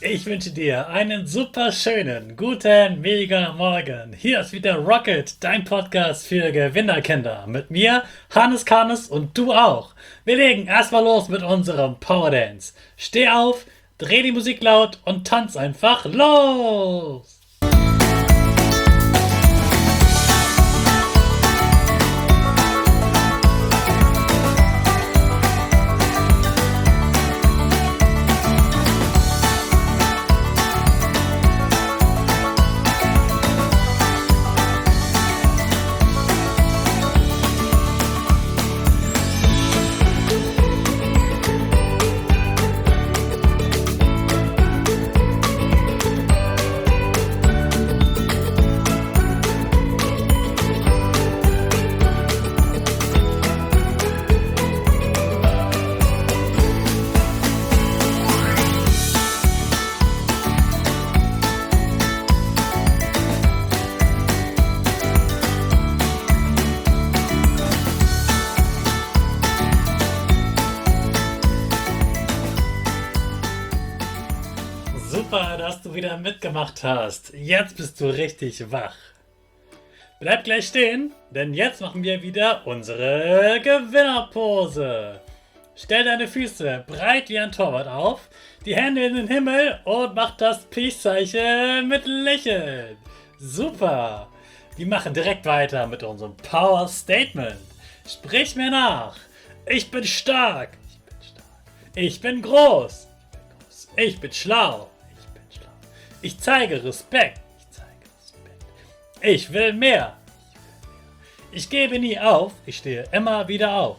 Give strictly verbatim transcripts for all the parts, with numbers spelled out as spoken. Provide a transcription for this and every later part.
Ich wünsche dir einen super schönen, guten, mega Morgen. Hier ist wieder Rocket, dein Podcast für Gewinnerkinder. Mit mir, Hannes Karnes und du auch. Wir legen erstmal los mit unserem Power Dance. Steh auf, dreh die Musik laut und tanz einfach los. Super, dass du wieder mitgemacht hast. Jetzt bist du richtig wach. Bleib gleich stehen, denn jetzt machen wir wieder unsere Gewinnerpose. Stell deine Füße breit wie ein Torwart auf, die Hände in den Himmel und mach das Peace-Zeichen mit Lächeln. Super. Wir machen direkt weiter mit unserem Power Statement. Sprich mir nach. Ich bin stark. Ich bin stark. Ich bin groß. Ich bin groß. Ich bin schlau. Ich zeige Respekt. Ich zeige Respekt. Ich will mehr. Ich gebe nie auf. Ich stehe immer wieder auf.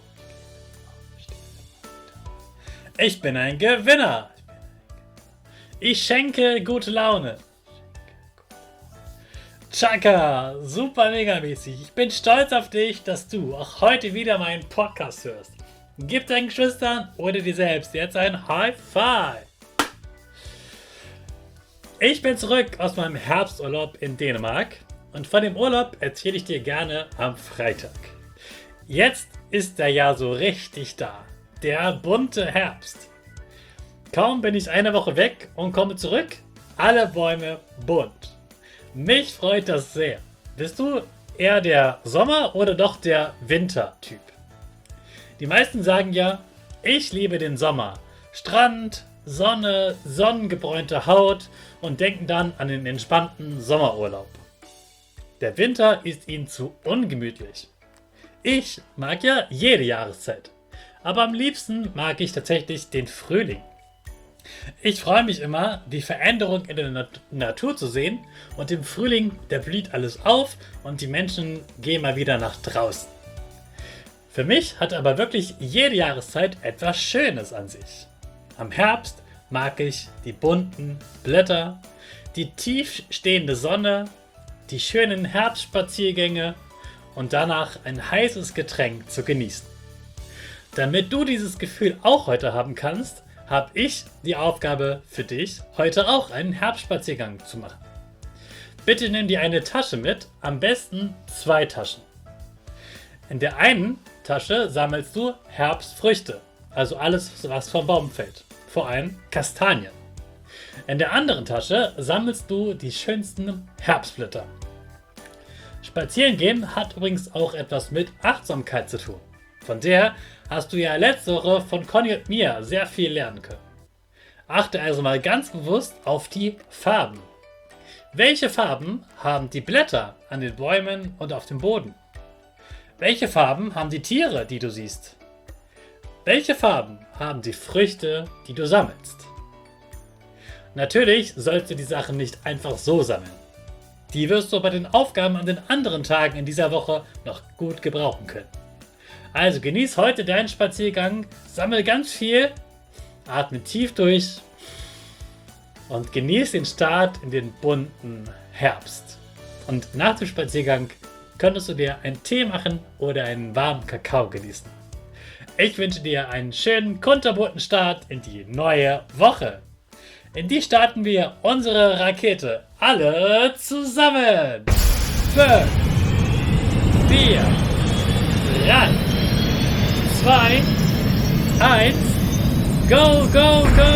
Ich bin ein Gewinner. Ich schenke gute Laune. Chaka, super mega mäßig. Ich bin stolz auf dich, dass du auch heute wieder meinen Podcast hörst. Gib deinen Geschwistern oder dir selbst jetzt ein High Five. Ich bin zurück aus meinem Herbsturlaub in Dänemark und von dem Urlaub erzähle ich dir gerne am Freitag. Jetzt ist er ja so richtig da, der bunte Herbst. Kaum bin ich eine Woche weg und komme zurück, alle Bäume bunt. Mich freut das sehr. Bist du eher der Sommer- oder doch der Wintertyp? Die meisten sagen ja, ich liebe den Sommer. Strand, Sonne, sonnengebräunte Haut und denken dann an den entspannten Sommerurlaub. Der Winter ist ihnen zu ungemütlich. Ich mag ja jede Jahreszeit, aber am liebsten mag ich tatsächlich den Frühling. Ich freue mich immer, die Veränderung in der Nat- Natur zu sehen und im Frühling, da blüht alles auf und die Menschen gehen mal wieder nach draußen. Für mich hat aber wirklich jede Jahreszeit etwas Schönes an sich. Am Herbst mag ich die bunten Blätter, die tief stehende Sonne, die schönen Herbstspaziergänge und danach ein heißes Getränk zu genießen. Damit du dieses Gefühl auch heute haben kannst, habe ich die Aufgabe für dich, heute auch einen Herbstspaziergang zu machen. Bitte nimm dir eine Tasche mit, am besten zwei Taschen. In der einen Tasche sammelst du Herbstfrüchte, also alles, was vom Baum fällt, vor allem Kastanien. In der anderen Tasche sammelst du die schönsten Herbstblätter. Spazieren gehen hat übrigens auch etwas mit Achtsamkeit zu tun. Von der hast du ja letzte Woche von Conny und mir sehr viel lernen können. Achte also mal ganz bewusst auf die Farben. Welche Farben haben die Blätter an den Bäumen und auf dem Boden? Welche Farben haben die Tiere, die du siehst? Welche Farben haben die Früchte, die du sammelst? Natürlich sollst du die Sachen nicht einfach so sammeln. Die wirst du bei den Aufgaben an den anderen Tagen in dieser Woche noch gut gebrauchen können. Also genieß heute deinen Spaziergang, sammel ganz viel, atme tief durch und genieß den Start in den bunten Herbst. Und nach dem Spaziergang könntest du dir einen Tee machen oder einen warmen Kakao genießen. Ich wünsche dir einen schönen, kunterbunten Start in die neue Woche. In die starten wir unsere Rakete alle zusammen. fünf, vier, drei, zwei, eins, go, go, go!